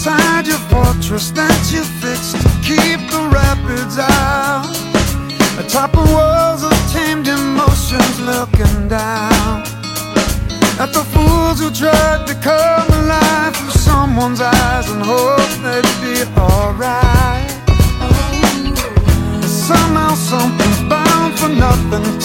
inside your fortress that you fixed to keep the rapids out, atop the walls of tamed emotions, looking down at the fools who tried to come alive through someone's eyes and hope they'd be alright. Somehow something's bound for nothing